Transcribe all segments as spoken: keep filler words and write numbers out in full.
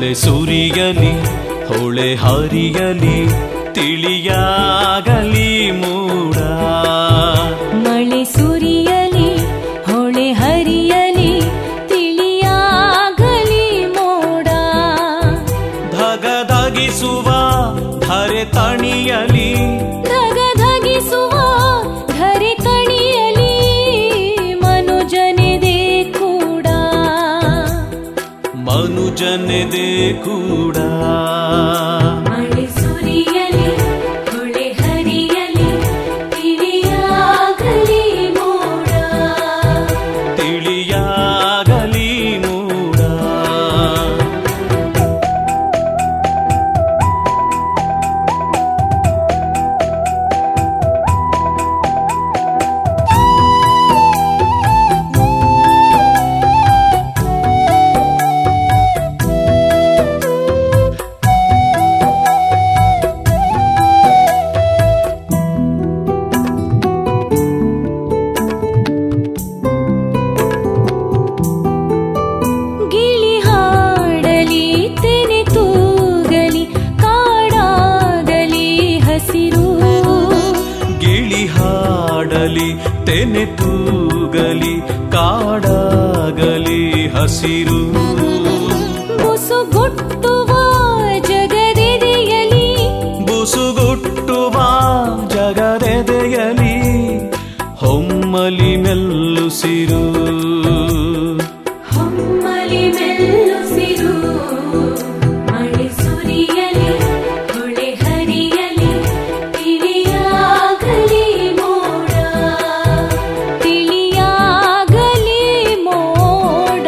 ಮಳೆ ಸುರಿಯಲಿ ಹೊಳೆ ಹರಿಯಲಿ ತಿಳಿಯಾಗಲಿ ಮೂಡ. ಮಳೆ ಸುರಿಯಲಿ ಹೊಳೆ ಹರಿಯಲಿ ತಿಳಿಯಾಗಲಿ ಮೋಡ. ಧಗಧಗಿಸುವ ಧರೆ ತಣಿಯಲಿ ಧಗಧಗಿಸುವ ಧರೆ ತಣಿಯಲಿ ಮನುಜನೆದೆ ಕೂಡ ಮನುಜನೆದೆ ಕೂಡ. ಮಳೆ ಸುರಿಯಲಿ ಹೊಳೆ ಹರಿಯಲಿ ತಿಳಿಯಾಗಲಿ ಮೋಡ. ತಿಳಿಯಾಗಲಿ ಮೂಡ. ಗಿಳಿ ಹಾಡಲಿ ತೆನೆ ತೂಗಲಿ ಕಾಡಾಗಲಿ ಹಸಿರು. ಗಿಳಿ ಹಾಡಲಿ ತೆನೆ ತೂಗಲಿ ಕಾಡಾಗಲಿ ಹಸಿರು. ಬುಸುಗುಟ್ಟುವ ಜಗದೆದೆಯಲಿ ಬುಸುಗುಟ್ಟುವ ಜಗದೆದೆಯಲಿ ಹೊಮ್ಮಲಿ ಮೆಲ್ಲುಸಿರು. ಹೊಮ್ಮಲಿ ಮೆಲ್ಲುಸಿರು. ಮಳೆ ಸುರಿಯಲಿ ಹೊಳೆ ಹರಿಯಲಿ ತಿಳಿಯಾಗಲಿ ಮೋಡ. ತಿಳಿಯಾಗಲಿ ಮೋಡ.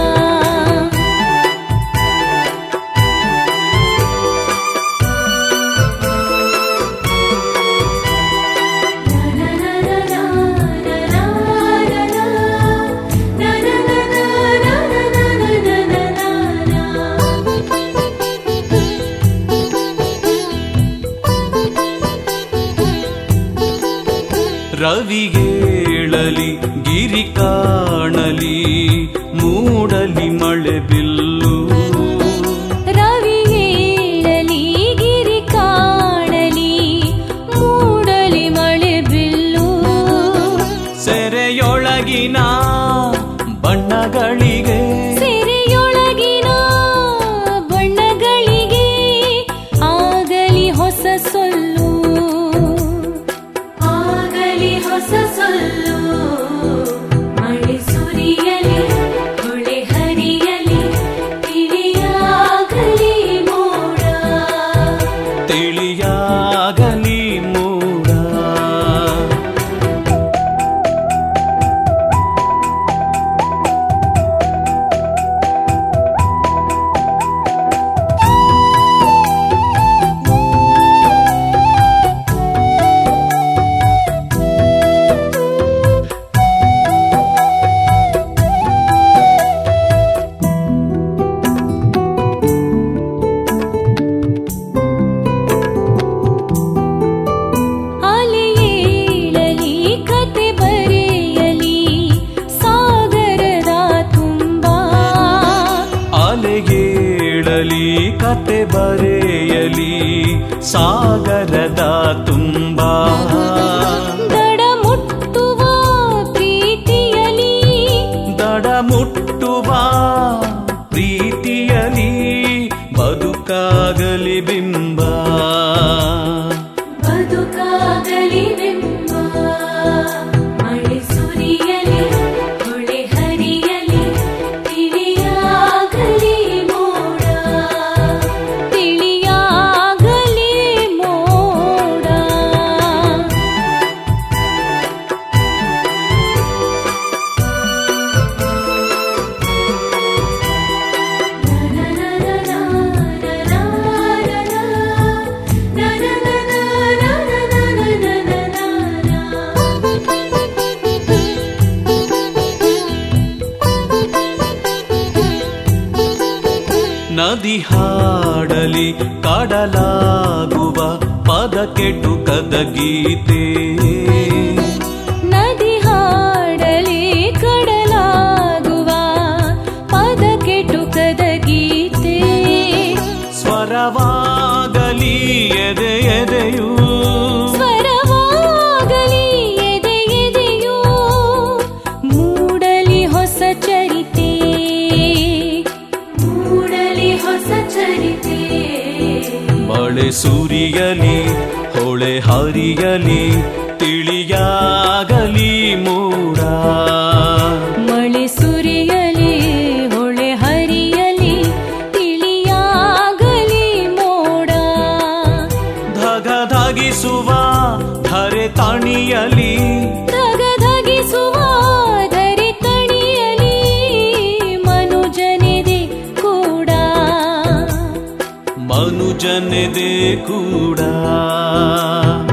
ರವಿಗೇಳಲಿ ಗಿರಿ ಕಾಣಲಿ ಮೂಡಲಿ ಮಳೆ ಬಿಲ್ಲು. ರವಿ ಏಳಲಿ ಗಿರಿ ಕಾಣಲಿ ಮೂಡಲಿ ಮಳೆ ಬಿಲ್ಲು. ಸೆರೆಯೊಳಗಿನ ಬಣ್ಣಗಳಿಗೆ ಸೆರೆಯೊಳಗಿನ ಬಣ್ಣಗಳಿಗೆ ಆಗಲಿ ಹೊಸ ಸೊಲ್ಲು. ಆಗಲಿ ಹೊಸ ಸೊಲ್ಲು. ಮಳೆ ಸುರಿಯಲಿ ಹೊಳೆ ಹರಿಯಲಿ ತಿಳಿಯಾಗಲಿ ಮೋಡ. ತಿಳಿಯಾಗಲಿ ಮೂಡ. ಅಲೆ ಏಳಲಿ ಕತೆ ಬರೆಯಲಿ ಸಾಗರದ ತುಂಬ. ಅಲೆಗೇಳಲಿ ಕತೆ ಬರೆಯಲಿ ಸಾಗರದ ತುಂಬ. ದಡ ಮುಟ್ಟುವ ಪ್ರೀತಿಯಲಿ ದಡ ಮುಟ್ಟುವ ಪ್ರೀತಿಯಲಿ ಬದುಕಾಗಲಿ ಬಿಂಬ. ಬದುಕಾಗಲಿ ಬಿಂಬ. ಮಳೆ ಸುರಿಯಲಿ ಹೊಳೆ ಹರಿಯಲಿ ತಿಳಿಯಾಗಲಿ ಮೋಡ. ತಿಳಿಯಾಗಲಿ ಮೋಡ. ನದಿ ಹಾಡಲಿ ಕಡಲಾಗುವ ಪದ ಕೆಟುಕದ ಗೀತೆ. ನದಿ ಹಾಡಲಿ ಕಡಲಾಗುವ ಪದ ಕೆಟುಕದ ಗೀತೆ. ಸುರಿಯಲಿ ಹೊಳೆ ಹರಿಯಲಿ ತಿಳಿಯಾಗಲಿ ಮೋಡ ಮಳೆ ಸುರಿಯಲಿ ಹೊಳೆ ಹರಿಯಲಿ ತಿಳಿಯಾಗಲಿ ಮೋಡ ಧಗಧಗಿಸುವ ಧರೆ ತಣಿಯಲಿ ಧಗಧಗಿಸುವ ಧರೆ ತಣಿಯಲಿ ಮನುಜನೆದೆ ಕೂಡ ಮನುಜನೆದೆ ಕೂಡ